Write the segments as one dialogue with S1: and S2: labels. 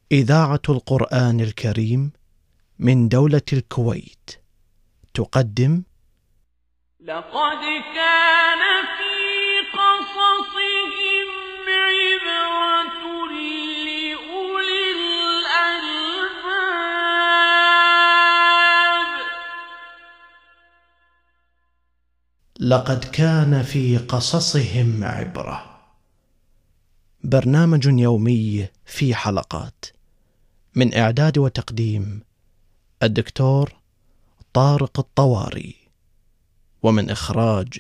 S1: إذاعة القرآن الكريم من دولة الكويت تقدم
S2: لقد كان في قصصهم عبرة لأولي الألباب.
S1: لقد كان في قصصهم عبرة، برنامج يومي في حلقات، من إعداد وتقديم الدكتور طارق الطواري، ومن إخراج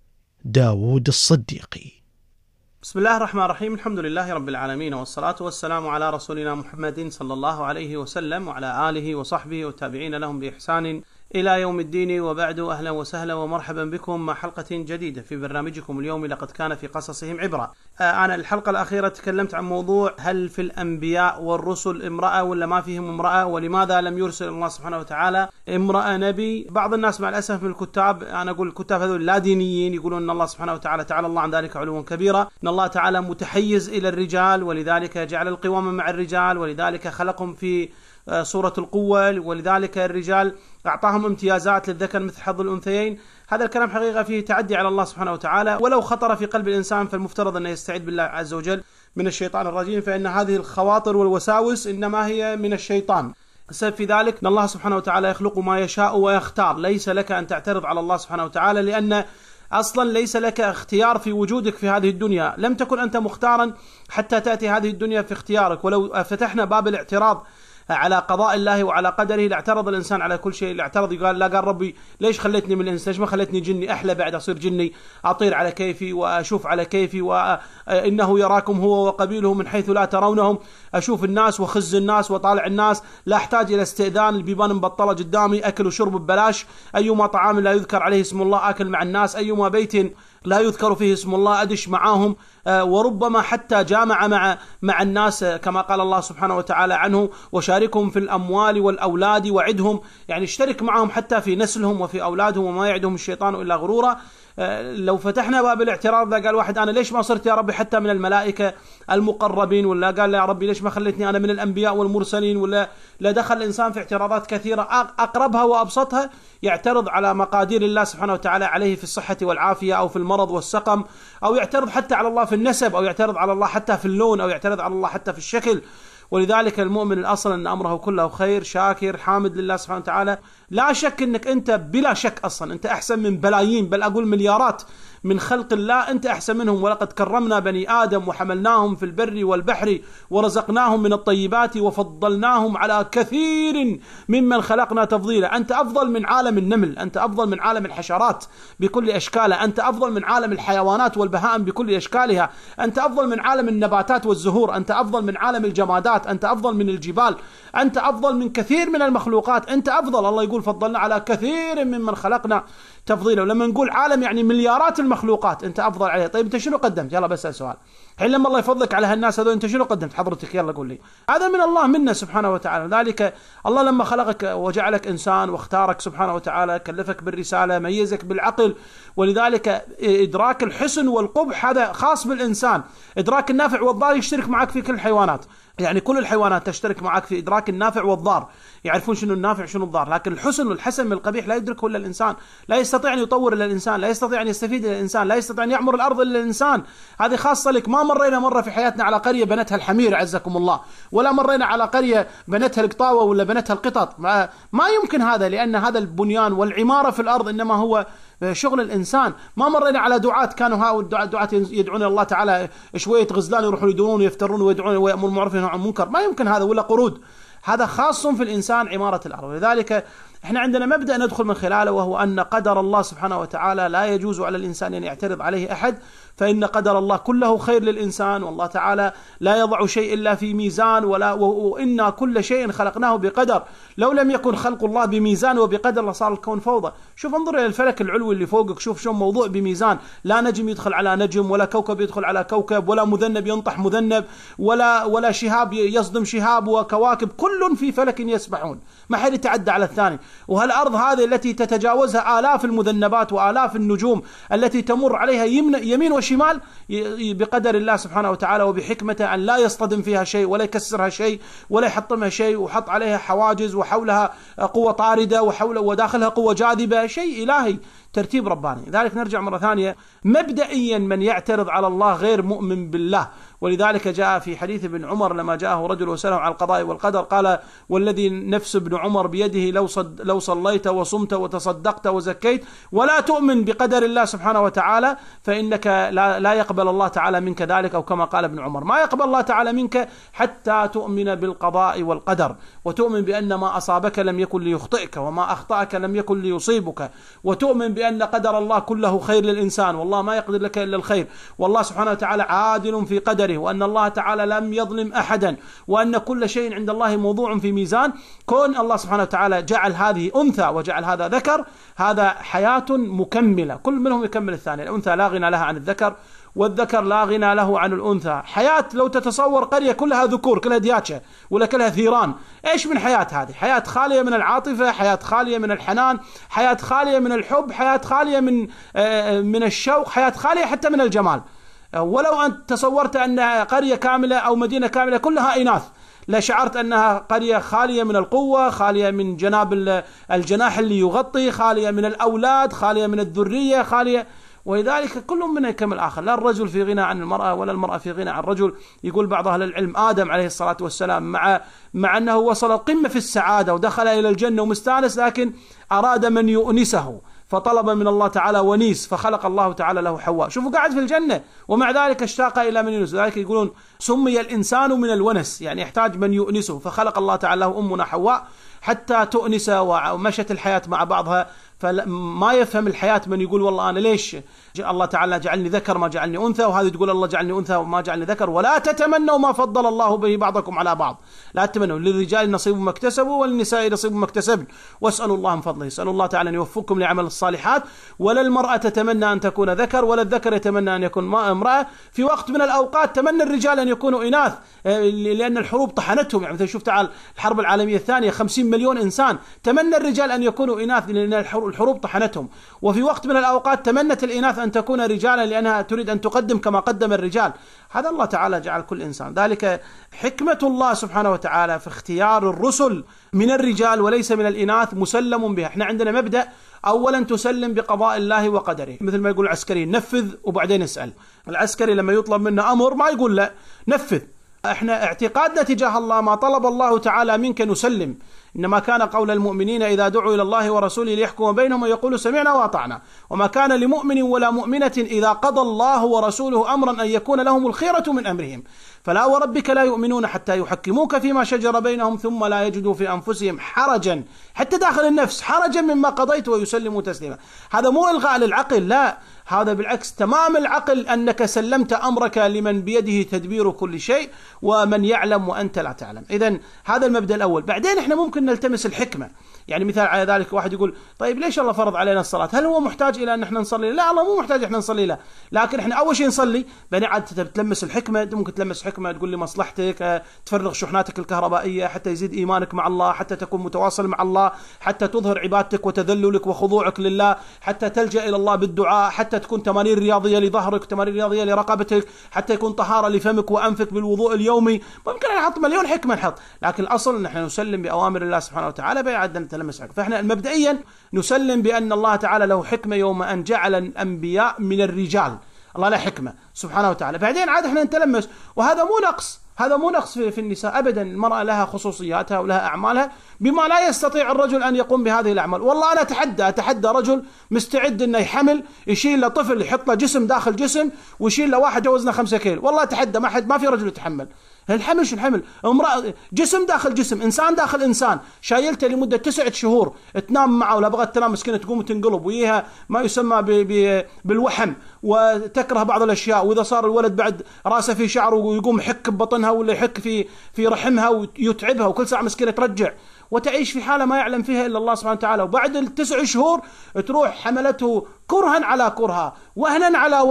S1: داود الصديقي.
S3: بسم الله الرحمن الرحيم. الحمد لله رب العالمين، والصلاة والسلام على رسولنا محمد صلى الله عليه وسلم وعلى آله وصحبه والتابعين لهم بإحسان إلى يوم الدين، وبعد. أهلا وسهلا ومرحبا بكم مع حلقة جديدة في برنامجكم اليوم لقد كان في قصصهم عبرة. أنا الحلقة الأخيرة تكلمت عن موضوع هل في الأنبياء والرسل امرأة ولا ما فيهم امرأة، ولماذا لم يرسل الله سبحانه وتعالى امرأة نبي. بعض الناس مع الأسف من الكتاب، أنا أقول الكتاب هذول لا دينيين، يقولون أن الله سبحانه وتعالى تعالى الله عن ذلك علوا كبيرا، أن الله تعالى متحيز إلى الرجال ولذلك جعل القوامة مع الرجال، ولذلك خلقهم في صورة القوة، ولذلك الرجال أعطاهم امتيازات للذكر مثل حظ الأنثيين. هذا الكلام حقيقة فيه تعدي على الله سبحانه وتعالى، ولو خطر في قلب الإنسان فالمفترض أن يستعيذ بالله عز وجل من الشيطان الرجيم، فإن هذه الخواطر والوساوس إنما هي من الشيطان. السبب في ذلك أن الله سبحانه وتعالى يخلق ما يشاء ويختار، ليس لك أن تعترض على الله سبحانه وتعالى، لأن أصلا ليس لك اختيار في وجودك في هذه الدنيا، لم تكن أنت مختارا حتى تأتي هذه الدنيا في اختيارك. ولو فتحنا باب الاعتراض على قضاء الله وعلى قدره لاعترض الإنسان على كل شيء، لاعترض يقال لا، قال ربي ليش خلتني من الإنس، ليش ما خلتني جني، أحلى بعد أصير جني، أطير على كيفي وأشوف على كيفي، وإنه يراكم هو وقبيله من حيث لا ترونهم، أشوف الناس وخز الناس وطالع الناس، لا أحتاج إلى استئذان، البيبان مبطلة قدامي، أكل وشرب ببلاش، أيما طعام لا يذكر عليه اسم الله أكل مع الناس، أيما بيت لا يذكر فيه اسم الله أدش معاهم، وربما حتى جامع مع الناس كما قال الله سبحانه وتعالى عنه وشاركهم في الأموال والأولاد وعدهم، يعني اشترك معهم حتى في نسلهم وفي أولادهم، وما يعدهم الشيطان إلا غرورا. لو فتحنا باب الاعتراض قال واحد أنا ليش ما صرت يا ربي حتى من الملائكة المقربين، ولا قال يا ربي ليش ما خلتني أنا من الأنبياء والمرسلين، ولا لا دخل الإنسان في اعتراضات كثيرة. أقربها وأبسطها يعترض على مقادير الله سبحانه وتعالى عليه في الصحة والعافية أو في المرض والسقم، أو يعترض حتى على الله في النسب، أو يعترض على الله حتى في اللون، أو يعترض على الله حتى في الشكل. ولذلك المؤمن الأصل أن أمره كله خير، شاكر حامد لله سبحانه وتعالى. لا شك أنك أنت بلا شك أصلا أنت أحسن من بلايين، بل أقول مليارات من خلق الله، أنت أحسن منهم. ولقد كرمنا بني آدم وحملناهم في البر والبحر ورزقناهم من الطيبات وفضلناهم على كثير ممن خلقنا تفضيلا. أنت أفضل من عالم النمل، أنت أفضل من عالم الحشرات بكل أشكالها، أنت أفضل من عالم الحيوانات والبهائم بكل أشكالها، أنت أفضل من عالم النباتات والزهور، أنت أفضل من عالم الجمادات، أنت أفضل من الجبال، أنت أفضل من كثير من المخلوقات، أنت أفضل. الله يقول فضلنا على كثير ممن خلقنا تفضيلا، ولما نقول عالم يعني مليارات المخلوقات أنت أفضل عليه. طيب أنت شنو قدمت؟ يلا بسأل سؤال. حين لما الله يفضلك على هالناس هذول أنت شنو قدمت حضرتك؟ يلا قول لي. هذا من الله منا سبحانه وتعالى. ذلك الله لما خلقك وجعلك إنسان واختارك سبحانه وتعالى، كلفك بالرسالة، ميزك بالعقل، ولذلك إدراك الحسن والقبح هذا خاص بالإنسان. إدراك النافع والضار يشترك معك في كل الحيوانات، يعني كل الحيوانات تشترك معك في إدراك النافع والضار، يعرفون شنو النافع شنو الضار، لكن الحسن والحسن من القبيح لا يدركه إلا الإنسان. لا يستطيع أن يطور إلا الإنسان، لا يستطيع أن يستفيد إلا الإنسان، لا يستطيع أن يعمر الأرض إلا الإنسان. هذه خاصة لك. ما مرينا مرة في حياتنا على قرية بنتها الحمير عزكم الله، ولا مرينا على قرية بنتها القطاوة ولا بنتها القطط، ما يمكن هذا، لأن هذا البنيان والعمارة في الأرض إنما هو شغل الإنسان. ما مرينا على دعاة كانوا هؤلاء الدعاة يدعون الله تعالى شوية غزلان يروحون يدورون ويفترون ويدعون ويأمرون بالمعروف وينهون عن المنكر، ما يمكن هذا، ولا قرود. هذا خاص في الإنسان عمارة الأرض. ولذلك احنا عندنا مبدأ ندخل من خلاله، وهو أن قدر الله سبحانه وتعالى لا يجوز على الإنسان أن يعترض عليه أحد، فإن قدر الله كله خير للإنسان، والله تعالى لا يضع شيء إلا في ميزان، وإنا كل شيء خلقناه بقدر. لو لم يكن خلق الله بميزان وبقدر لصار الكون فوضى. شوف انظر إلى الفلك العلوي اللي فوقك، شوف شو موضوع بميزان، لا نجم يدخل على نجم، ولا كوكب يدخل على كوكب، ولا مذنب ينطح مذنب، ولا شهاب يصدم شهاب، وكواكب كل في فلك يسبحون، ما حد يتعدى على الثاني. وهالأرض هذه التي تتجاوزها آلاف المذنبات وآلاف النجوم التي تمر عليها يمين وشمال وشمال بقدر الله سبحانه وتعالى وبحكمته أن لا يصطدم فيها شيء ولا يكسرها شيء ولا يحطمها شيء، وحط عليها حواجز وحولها قوة طاردة وداخلها قوة جاذبة، شيء إلهي، ترتيب رباني. لذلك نرجع مرة ثانية، مبدئيا من يعترض على الله غير مؤمن بالله. ولذلك جاء في حديث ابن عمر لما جاءه رجل وسأله عن القضاء والقدر قال: والذي نفس ابن عمر بيده لو صليت وصمت وتصدقت وزكيت ولا تؤمن بقدر الله سبحانه وتعالى فإنك لا يقبل الله تعالى منك ذلك، أو كما قال ابن عمر: ما يقبل الله تعالى منك حتى تؤمن بالقضاء والقدر، وتؤمن بأن ما أصابك لم يكن ليخطئك وما أخطأك لم يكن ليصيبك، وتؤمن بأن قدر الله كله خير للإنسان، والله ما يقدر لك إلا الخير، والله سبحانه وتعالى عادل في قدره، وأن الله تعالى لم يظلم أحدا، وأن كل شيء عند الله موضوع في ميزان. كون الله سبحانه وتعالى جعل هذه أنثى وجعل هذا ذكر، هذا حياة مكملة، كل منهم يكمل الثاني. الأنثى لا غنى لها عن الذكر، والذكر لا غنى له عن الأنثى. حياة لو تتصور قرية كلها ذكور، كلها دياتشة ولا كلها ثيران، إيش من حياة هذه؟ حياة خالية من العاطفة، حياة خالية من الحنان، حياة خالية من الحب، حياة خالية من الشوق، حياة خالية حتى من الجمال. ولو أنت تصورت أن قرية كاملة أو مدينة كاملة كلها إناث لشعرت أنها قرية خالية من القوة، خالية من جناب الجناح اللي يغطي، خالية من الأولاد، خالية من الذرية، خالية. ولذلك كل منها يكمل الآخر، لا الرجل في غنى عن المرأة ولا المرأة في غنى عن الرجل. يقول بعض أهل العلم: آدم عليه الصلاة والسلام مع أنه وصل القمة في السعادة ودخل إلى الجنة ومستانس، لكن أراد من يؤنسه فطلب من الله تعالى ونيس، فخلق الله تعالى له حواء. شوفوا قاعد في الجنة ومع ذلك اشتاق إلى من يؤنسه. لذلك يقولون سمي الإنسان من الونس، يعني يحتاج من يؤنسه، فخلق الله تعالى له أمنا حواء حتى تؤنس ومشت الحياة مع بعضها. فما يفهم الحياة من يقول والله أنا ليش الله تعالى جعلني ذكر ما جعلني أنثى، وهذه تقول الله جعلني أنثى وما جعلني ذكر. ولا تتمنوا ما فضل الله به بعضكم على بعض، لا تتمنوا، للرجال نصيب ما اكتسبوا وللنساء نصيب ما اكتسبن واسألوا الله من فضله. اسألوا الله تعالى أن يوفقكم لعمل الصالحات. ولا المرأة تتمنى أن تكون ذكر ولا الذكر يتمنى أن يكون امرأة. في وقت من الأوقات تمنى الرجال أن يكونوا إناث لأن الحروب طحنتهم، يعني مثلا شوف تعال الحرب العالمية الثانية 50 مليون إنسان، تمنى الرجال أن يكونوا إناث لأن الحروب طحنتهم. وفي وقت من الأوقات تمنت الإناث أن تكون رجالا لأنها تريد أن تقدم كما قدم الرجال. هذا الله تعالى جعل كل إنسان. ذلك حكمة الله سبحانه وتعالى في اختيار الرسل من الرجال وليس من الإناث مسلم بها. احنا عندنا مبدأ: أولا تسلم بقضاء الله وقدره، مثل ما يقول العسكري: نفذ وبعدين اسأل. العسكري لما يطلب منه أمر ما يقول لا نفذ. احنا اعتقادنا تجاه الله ما طلب الله تعالى منك نسلم، إنما كان قول المؤمنين إذا دعوا إلى الله ورسوله ليحكم بينهم يقولوا سمعنا وأطعنا، وما كان لمؤمن ولا مؤمنة إذا قضى الله ورسوله أمرا أن يكون لهم الخيرة من أمرهم، فلا وربك لا يؤمنون حتى يحكموك فيما شجر بينهم ثم لا يجدوا في أنفسهم حرجا، حتى داخل النفس حرجا مما قضيت ويسلموا تسليما. هذا مو إلغاء للعقل، لا، هذا بالعكس تمام العقل، أنك سلمت أمرك لمن بيده تدبير كل شيء ومن يعلم وأنت لا تعلم. إذن هذا المبدأ الأول. بعدين إحنا ممكن نلتمس الحكمة. يعني مثال على ذلك، واحد يقول طيب ليش الله فرض علينا الصلاة؟ هل هو محتاج إلى أن احنا نصلي؟ لا، الله مو محتاج احنا نصلي له، لكن احنا أول شيء نصلي، بعدين عاد تلمس الحكمة. ممكن تلمس حكمة تقول لي مصلحتك، تفرغ شحناتك الكهربائية حتى يزيد إيمانك مع الله، حتى تكون متواصل مع الله، حتى تظهر عبادتك وتذللك وخضوعك لله، حتى تلجأ إلى الله بالدعاء، حتى تكون تمارين رياضية لظهرك، تمارين رياضية لرقبتك، حتى يكون طهارة لفمك وأنفك بالوضوء اليومي. ممكن نحط مليون حكمة نحط، لكن الأصل نحن نسلم بأوامر الله سبحانه وتعالى بعد أن نتلمس حكمة. فإحنا مبدئيا نسلم بأن الله تعالى له حكمة يوم أن جعل الأنبياء من الرجال، الله له حكمة سبحانه وتعالى. بعدين عاد احنا نتلمس، وهذا مو نقص، هذا مو نقص في النساء أبدا. المرأة لها خصوصياتها ولها أعمالها بما لا يستطيع الرجل أن يقوم بهذه الأعمال. والله أنا أتحدى رجل مستعد أنه يحمل، يشيل له طفل، يحط له جسم داخل جسم، ويشيل له واحد وزنه 5 كيلو. والله أتحدى، ما في رجل يتحمل الحمل. شو الحمل؟ امرأة جسم داخل جسم، إنسان داخل إنسان، شايلته لمدة 9 شهور، تنام معه ولا بغت تنام مسكينة تقوم وتنقلب، وياها ما يسمى بالوحم، وتكره بعض الأشياء. وإذا صار الولد بعد راسه في شعره ويقوم يحك ببطنها ولا يحك في رحمها ويتعبها، وكل ساعة مسكينة ترجع وتعيش في حالة ما يعلم فيها إلا الله سبحانه وتعالى. وبعد 9 شهور تروح حملته كرها على كرها، وهنا على وهن،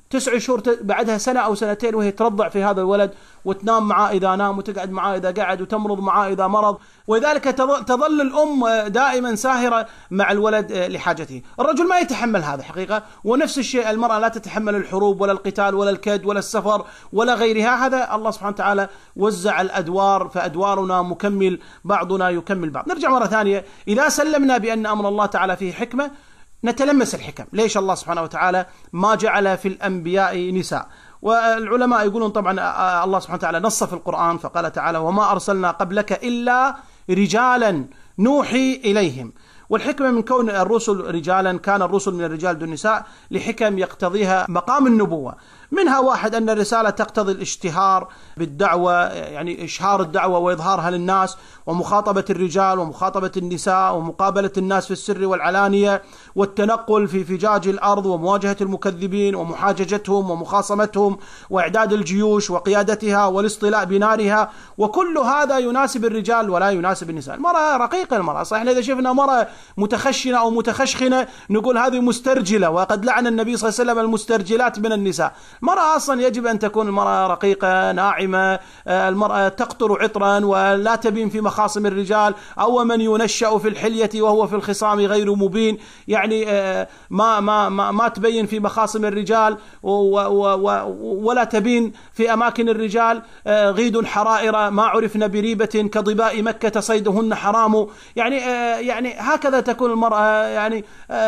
S3: 9 شهور بعدها سنة أو سنتين وهي ترضع في هذا الولد، وتنام معاه إذا نام، وتقعد معاه إذا قعد، وتمرض معاه إذا مرض، ولذلك تظل الأم دائما ساهرة مع الولد لحاجته. الرجل ما يتحمل هذا حقيقة، ونفس الشيء المرأة لا تتحمل الحروب ولا القتال ولا الكد ولا السفر ولا غيرها. هذا الله سبحانه وتعالى وزع الأدوار، فأدوارنا مكمل، بعضنا يكمل بعض. نرجع مرة ثانية، إذا سلمنا بأن أمر الله تعالى فيه حكمة نتلمس الحكم. ليش الله سبحانه وتعالى ما جعل في الأنبياء نساء؟ والعلماء يقولون طبعا الله سبحانه وتعالى نص في القرآن فقال تعالى: وما أرسلنا قبلك إلا رجالا نوحي إليهم. والحكمة من كون الرسل رجالا، كان الرسل من الرجال دون النساء لحكم يقتضيها مقام النبوة. منها واحد أن الرسالة تقتضي الاشتهار بالدعوة، يعني إشهار الدعوة وإظهارها للناس، ومخاطبة الرجال ومخاطبة النساء، ومقابلة الناس في السر والعلانية، والتنقل في فجاج الأرض، ومواجهة المكذبين ومحاججتهم ومخاصمتهم، وإعداد الجيوش وقيادتها والاصطلاء بنارها. وكل هذا يناسب الرجال ولا يناسب النساء. المرأة رقيقة، المرأة صحيح إذا شفنا مرأة متخشنة أو متخشخنة نقول هذه مسترجلة، وقد لعن النبي صلى الله عليه وسلم المسترجلات من النساء. المرأة أصلا يجب أن تكون المرأة رقيقة ناعمة، المرأة تقطر عطرا ولا تبين في مخاصم الرجال، أو من ينشأ في الحلية وهو في الخصام غير مبين، يعني ما تبين في مخاصم الرجال ولا تبين في أماكن الرجال. غيد حرائر ما عرفن بريبة كضباء مكة صيدهن حرام. يعني هكذا تكون المرأة، يعني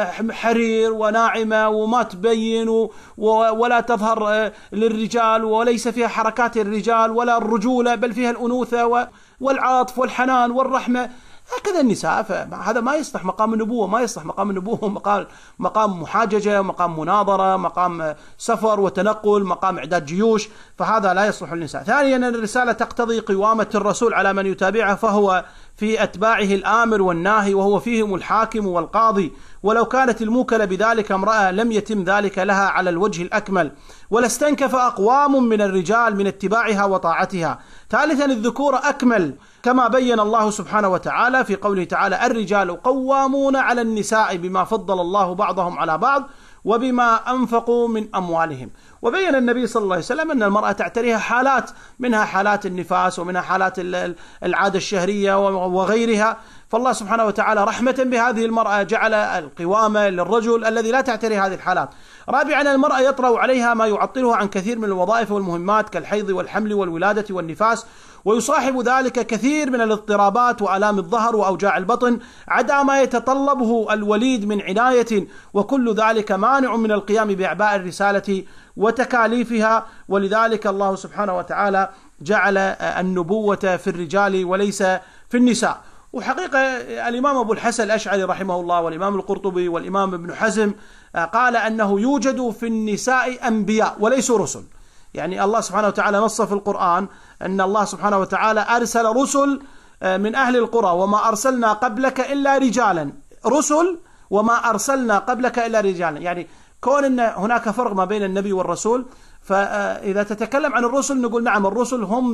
S3: حرير وناعمة وما تبين ولا تظهر للرجال، وليس فيها حركات الرجال ولا الرجولة، بل فيها الأنوثة والعاطف والحنان والرحمة. هكذا النساء. فهذا ما يصلح مقام النبوة، ما يصلح مقام النبوة مقام محاججة، مقام مناظرة، مقام سفر وتنقل، مقام إعداد جيوش، فهذا لا يصلح للنساء. ثانيا أن الرسالة تقتضي قوامة الرسول على من يتابعه، فهو في أتباعه الآمر والناهي، وهو فيهم الحاكم والقاضي. ولو كانت الموكلة بذلك امرأة لم يتم ذلك لها على الوجه الأكمل، ولاستنكف أقوام من الرجال من اتباعها وطاعتها. ثالثا الذكور أكمل، كما بين الله سبحانه وتعالى في قوله تعالى: الرجال قوامون على النساء بما فضل الله بعضهم على بعض وبما أنفقوا من أموالهم. وبين النبي صلى الله عليه وسلم أن المرأة تعتريها حالات، منها حالات النفاس، ومنها حالات العادة الشهرية وغيرها. فالله سبحانه وتعالى رحمة بهذه المرأة جعل القوامة للرجل الذي لا تعتري هذه الحالات. رابعا المرأة يطرأ عليها ما يعطلها عن كثير من الوظائف والمهمات كالحيض والحمل والولادة والنفاس، ويصاحب ذلك كثير من الاضطرابات وآلام الظهر وأوجاع البطن عدا ما يتطلبه الوليد من عناية، وكل ذلك مانع من القيام بأعباء الرسالة وتكاليفها. ولذلك الله سبحانه وتعالى جعل النبوة في الرجال وليس في النساء. وحقيقة الإمام أبو الحسن الأشعري رحمه الله، والإمام القرطبي، والإمام ابن حزم قال أنه يوجد في النساء أنبياء وليسوا رسل. يعني الله سبحانه وتعالى نص في القرآن أن الله سبحانه وتعالى أرسل رسل من أهل القرى: وما أرسلنا قبلك إلا رجالا. رسل وما أرسلنا قبلك إلا رجالا، يعني كون أن هناك فرق ما بين النبي والرسول. فإذا تتكلم عن الرسل نقول نعم الرسل هم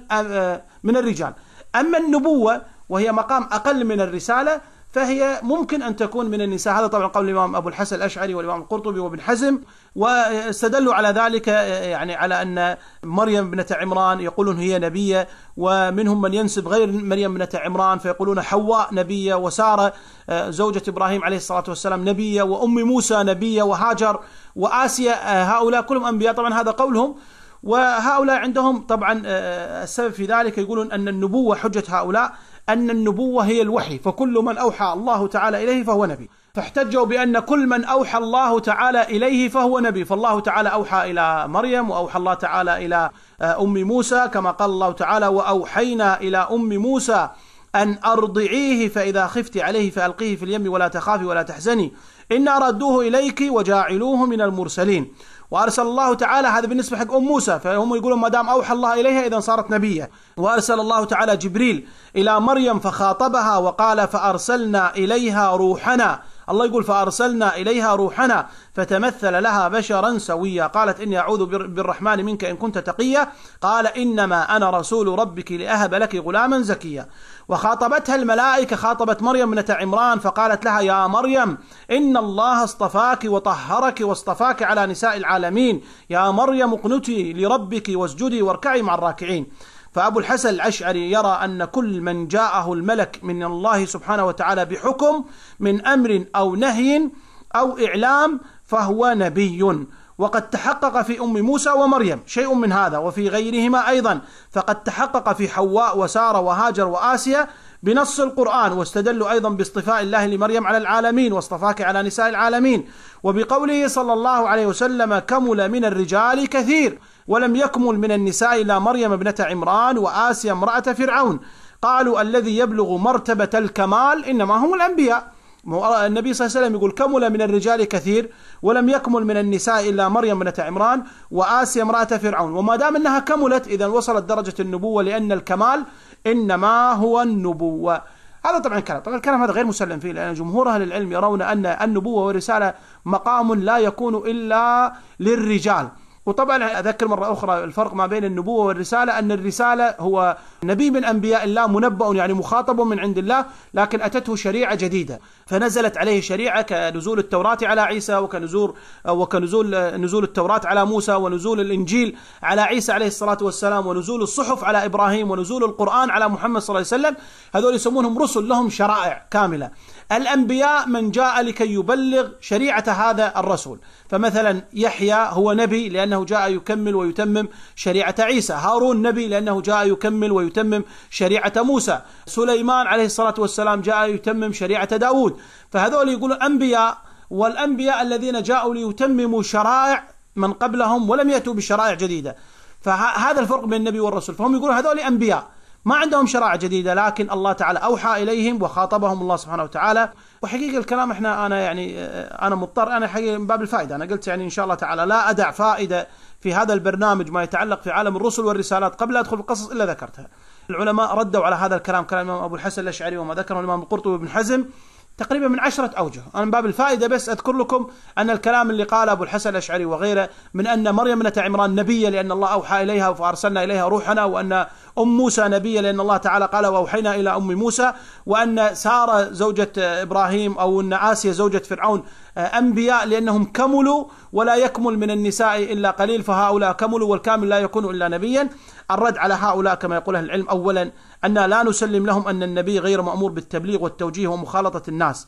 S3: من الرجال. أما النبوة وهي مقام أقل من الرسالة فهي ممكن أن تكون من النساء. هذا طبعا قول الإمام أبو الحسن الأشعري والإمام القرطبي وابن حزم، واستدلوا على ذلك يعني على أن مريم بنت عمران يقولون هي نبية، ومنهم من ينسب غير مريم بنت عمران فيقولون حواء نبية، وسارة زوجة إبراهيم عليه الصلاة والسلام نبية، وأم موسى نبية، وهاجر وآسيا، هؤلاء كلهم أنبياء. طبعا هذا قولهم، وهؤلاء عندهم طبعا السبب في ذلك يقولون أن النبوة حجة هؤلاء أن النبوة هي الوحي، فكل من أوحى الله تعالى إليه فهو نبي. فاحتجوا بأن كل من أوحى الله تعالى إليه فهو نبي. فالله تعالى أوحى إلى مريم، وأوحى الله تعالى إلى أم موسى، كما قال الله تعالى: وأوحينا إلى أم موسى أن أرضعيه فإذا خفت عليه فألقيه في اليم ولا تخافي ولا تحزني إنا ردوه إليك وجاعلوه من المرسلين. وأرسل الله تعالى، هذا بالنسبة حق أم موسى، فهم يقولون ما دام أوحى الله إليها إذن صارت نبية. وأرسل الله تعالى جبريل إلى مريم فخاطبها وقال: فأرسلنا إليها روحنا الله يقول فأرسلنا إليها روحنا فتمثل لها بشرا سويا، قالت إني أعوذ بالرحمن منك إن كنت تقيا، قال إنما أنا رسول ربك لأهب لك غلاما زكيا. وخاطبتها الملائكة، خاطبت مريم ابنة عمران فقالت لها يا مريم إن الله اصطفاك وطهرك واصطفاك على نساء العالمين، يا مريم اقنتي لربك واسجدي واركعي مع الراكعين. فأبو الحسن الأشعري يرى أن كل من جاءه الملك من الله سبحانه وتعالى بحكم من أمر أو نهي أو إعلام فهو نبي، وقد تحقق في أم موسى ومريم شيء من هذا وفي غيرهما أيضا، فقد تحقق في حواء وسارة وهاجر وآسيا بنص القرآن، واستدلوا أيضا باصطفاء الله لمريم على العالمين واصطفاك على نساء العالمين، وبقوله صلى الله عليه وسلم كمل من الرجال كثير ولم يكمل من النساء إلا مريم ابنة عمران وآسيا امرأة فرعون. قالوا الذي يبلغ مرتبة الكمال إنما هم الأنبياء. النبي صلى الله عليه وسلم يقول كمل من الرجال كثير ولم يكمل من النساء إلا مريم ابنة عمران وآسيا امرأة فرعون، وما دام أنها كملت إذا وصلت درجة النبوة، لأن الكمال إنما هو النبوة. هذا طبعا الكلام هذا غير مسلم فيه، لأن جمهور أهل العلم يرون أن النبوة والرسالة مقام لا يكون إلا للرجال. وطبعا أذكر مرة أخرى الفرق ما بين النبوة والرسالة، أن الرسالة هو نبي من أنبياء الله منبأ يعني مخاطب من عند الله، لكن أتته شريعة جديدة فنزلت عليه شريعة كنزول التوراة على عيسى نزول التوراة على موسى، ونزول الإنجيل على عيسى عليه الصلاة والسلام، ونزول الصحف على إبراهيم، ونزول القرآن على محمد صلى الله عليه وسلم. هذول يسمونهم رسل لهم شرائع كاملة. الأنبياء من جاء لكي يبلغ شريعة هذا الرسول، فمثلا يحيى هو نبي لأنه جاء يكمل ويتمم شريعة عيسى، هارون نبي لأنه جاء يكمل ويتمم شريعة موسى، سليمان عليه الصلاة والسلام جاء يتمم شريعة داود. فهذول يقولوا أنبياء، والأنبياء الذين جاءوا ليتمموا شرائع من قبلهم ولم يأتوا بشرائع جديدة، فهذا الفرق بين النبي والرسول. فهم يقولوا هذول أنبياء ما عندهم شرائع جديدة، لكن الله تعالى أوحى إليهم وخاطبهم الله سبحانه وتعالى. وحقيقة الكلام أنا مضطر، أنا حقيقة من باب الفائدة، أنا قلت يعني إن شاء الله تعالى لا أدع فائدة في هذا البرنامج ما يتعلق في عالم الرسل والرسالات قبل أدخل في القصص إلا ذكرتها. العلماء ردوا على هذا الكلام، كلام الإمام أبو الحسن الأشعري وما ذكره الإمام القرطبي وابن حزم تقريبا من 10 أوجه. أنا من باب الفائدة بس أذكر لكم أن الكلام اللي قاله أبو الحسن الأشعري وغيره من أن مريم ابنة عمران نبية لأن الله أوحى إليها فأرسلنا إليها روحنا، وأن أم موسى نبية لأن الله تعالى قال وأوحينا إلى أم موسى، وأن سارة زوجة إبراهيم أو أن آسيا زوجة فرعون أنبياء لأنهم كملوا ولا يكمل من النساء إلا قليل، فهؤلاء كملوا والكامل لا يكون إلا نبيا. الرد على هؤلاء كما يقول أهل العلم أولا أن لا نسلم لهم أن النبي غير مأمور بالتبليغ والتوجيه ومخالطة الناس،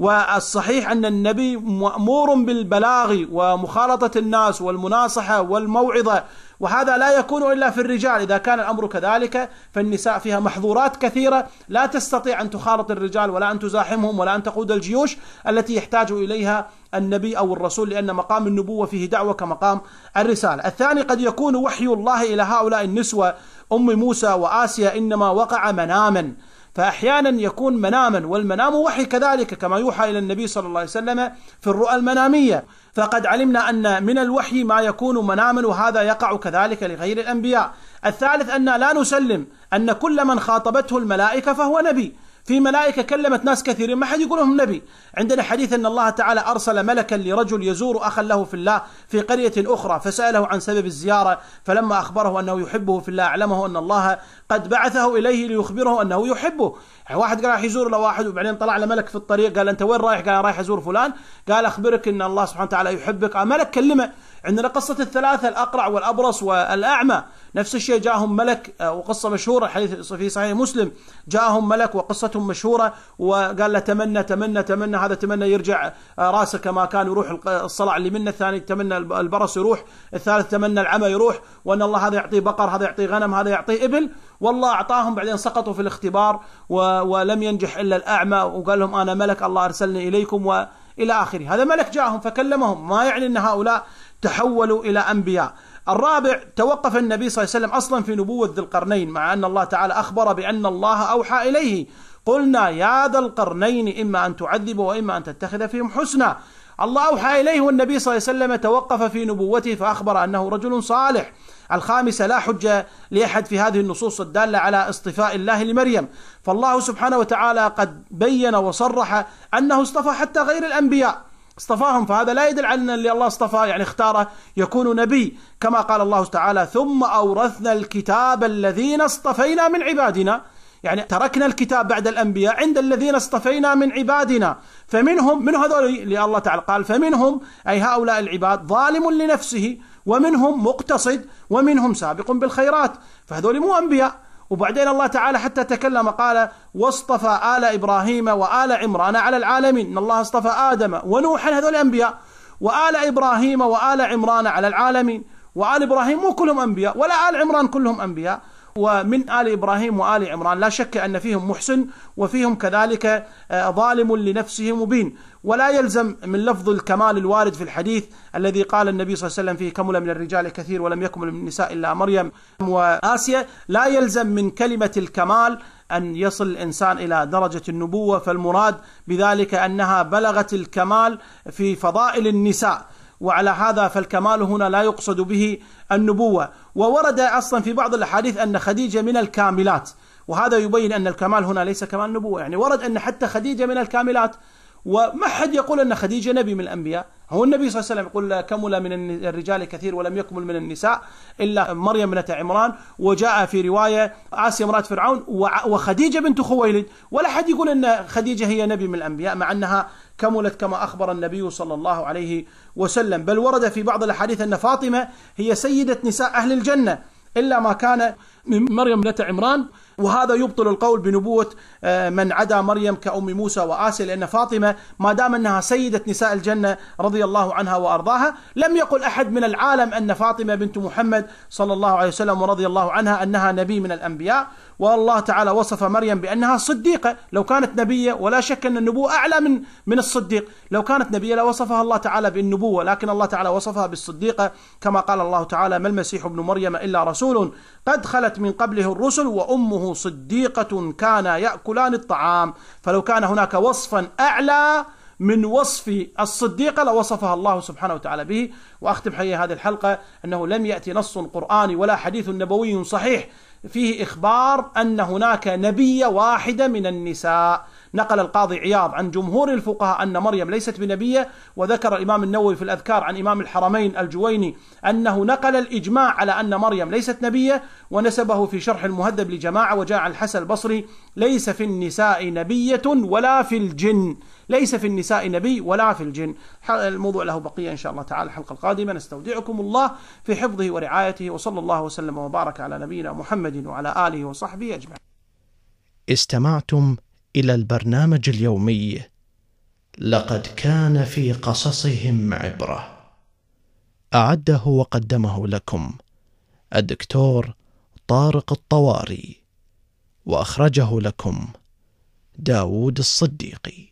S3: والصحيح أن النبي مأمور بالبلاغ ومخالطة الناس والمناصحة والموعظة، وهذا لا يكون إلا في الرجال. إذا كان الأمر كذلك فالنساء فيها محظورات كثيرة لا تستطيع أن تخالط الرجال ولا أن تزاحمهم ولا أن تقود الجيوش التي يحتاج إليها النبي أو الرسول، لأن مقام النبوة فيه دعوة كمقام الرسالة. الثاني قد يكون وحي الله إلى هؤلاء النسوة أم موسى وآسيا إنما وقع مناما، فأحيانا يكون مناما، والمنام وحي كذلك كما يوحى إلى النبي صلى الله عليه وسلم في الرؤى المنامية، فقد علمنا أن من الوحي ما يكون مناما، وهذا يقع كذلك لغير الأنبياء. الثالث أن لا نسلم أن كل من خاطبته الملائكة فهو نبي. في ملائكة كلمت ناس كثيرين ما حد يقولهم نبي. عندنا حديث أن الله تعالى أرسل ملكا لرجل يزور أخا له في الله في قرية أخرى، فسأله عن سبب الزيارة، فلما أخبره أنه يحبه في الله أعلمه أن الله قد بعثه إليه ليخبره أنه يحبه. واحد قال راح يزور لواحد، وبعدين طلع لملك في الطريق قال أنت وين رايح؟ قال رايح أزور فلان. قال أخبرك أن الله سبحانه وتعالى يحبك. ملك كلمه. عندنا قصة الثلاثة الأقرع والأبرص والأعمى نفس الشيء، جاءهم ملك وقصة مشهورة حديث في صحيح مسلم، جاءهم ملك وقصتهم مشهورة وقال له تمنى تمنى تمنى، هذا تمنى يرجع راسه كما كان يروح الصلع اللي منه، الثاني تمنى البرص يروح، الثالث تمنى العمى يروح، وأن الله هذا يعطيه بقر هذا يعطيه غنم هذا يعطيه إبل، والله أعطاهم. بعدين سقطوا في الاختبار ولم ينجح إلا الأعمى، وقال لهم أنا ملك الله أرسلني إليكم وإلى آخره. هذا ملك جاءهم فكلمهم، ما يعني أن هؤلاء تحولوا إلى أنبياء. الرابع توقف النبي صلى الله عليه وسلم أصلا في نبوة ذي القرنين، مع أن الله تعالى أخبر بأن الله أوحى إليه. قلنا يا ذا القرنين إما أن تعذب وإما أن تتخذ فيهم حسنا. الله أوحى إليه والنبي صلى الله عليه وسلم توقف في نبوته فأخبر أنه رجل صالح. الخامسة: لا حجة لأحد في هذه النصوص الدالة على اصطفاء الله لمريم، فالله سبحانه وتعالى قد بين وصرح أنه اصطفى حتى غير الأنبياء، اصطفاهم، فهذا لا يدل على أن اللي الله اصطفى يعني اختاره يكون نبي، كما قال الله تعالى: ثم أورثنا الكتاب الذين اصطفينا من عبادنا، يعني تركنا الكتاب بعد الأنبياء عند الذين اصطفينا من عبادنا، فمنهم من هذول اللي الله تعالى قال فمنهم أي هؤلاء العباد ظالم لنفسه، ومنهم مقتصد، ومنهم سابق بالخيرات، فهذول مو أنبياء. وبعدين الله تعالى حتى تكلم قال: واصطفى آل إبراهيم وآل عمران على العالمين، إن الله اصطفى آدم ونوحا، هذول أنبياء، وآل إبراهيم وآل عمران على العالمين، وآل إبراهيم مو كلهم أنبياء ولا آل عمران كلهم أنبياء، ومن آل إبراهيم وآل عمران لا شك أن فيهم محسن وفيهم كذلك ظالم لنفسه مبين. ولا يلزم من لفظ الكمال الوارد في الحديث الذي قال النبي صلى الله عليه وسلم فيه: كمل من الرجال كثير ولم يكمل من النساء إلا مريم وآسيا، لا يلزم من كلمة الكمال أن يصل الإنسان إلى درجة النبوة، فالمراد بذلك أنها بلغت الكمال في فضائل النساء، وعلى هذا فالكمال هنا لا يقصد به النبوة. وورد أصلا في بعض الأحاديث أن خديجة من الكاملات، وهذا يبين أن الكمال هنا ليس كمال نبوة، يعني ورد أن حتى خديجة من الكاملات، وما حد يقول أن خديجة نبي من الأنبياء. هو النبي صلى الله عليه وسلم يقول: كمل من الرجال كثير ولم يكمل من النساء إلا مريم بنت عمران، وجاء في رواية آسيا امرأة فرعون وخديجة بنت خويلد، ولا حد يقول أن خديجة هي نبي من الأنبياء، مع أنها كملت كما أخبر النبي صلى الله عليه وسلم. بل ورد في بعض الأحاديث أن فاطمة هي سيدة نساء أهل الجنة إلا ما كان من مريم بنت عمران، وهذا يبطل القول بنبوة من عدا مريم كأم موسى وآسيا، لأن فاطمة ما دام أنها سيدة نساء الجنة رضي الله عنها وأرضاها، لم يقل أحد من العالم أن فاطمة بنت محمد صلى الله عليه وسلم ورضي الله عنها أنها نبي من الأنبياء. والله تعالى وصف مريم بأنها صديقة، لو كانت نبية ولا شك أن النبوة أعلى من الصديق، لو كانت نبية لوصفها الله تعالى بالنبوة، لكن الله تعالى وصفها بالصديقة، كما قال الله تعالى: ما المسيح ابن مريم إلا رسول قد خلت من قبله الرسل وأمه صديقة كانا يأكلان الطعام. فلو كان هناك وصفا أعلى من وصف الصديقة لوصفها الله سبحانه وتعالى به. وأختم حقيقة هذه الحلقة أنه لم يأتي نص قرآني ولا حديث نبوي صحيح فيه إخبار أن هناك نبي واحدة من النساء. نقل القاضي عياض عن جمهور الفقهاء أن مريم ليست بنبية، وذكر الإمام النووي في الأذكار عن إمام الحرمين الجويني أنه نقل الإجماع على أن مريم ليست نبية، ونسبه في شرح المهذب لجماعة. وجاء عن الحسن البصري: ليس في النساء نبية ولا في الجن، ليس في النساء نبي ولا في الجن. الموضوع له بقية إن شاء الله تعالى الحلقة القادمة. نستودعكم الله في حفظه ورعايته، وصلى الله وسلم وبارك على نبينا محمد وعلى آله وصحبه أجمعين.
S1: استمعتم إلى البرنامج اليومي لقد كان في قصصهم عبرة، أعده وقدمه لكم الدكتور طارق الطواري، وأخرجه لكم داود الصديقي.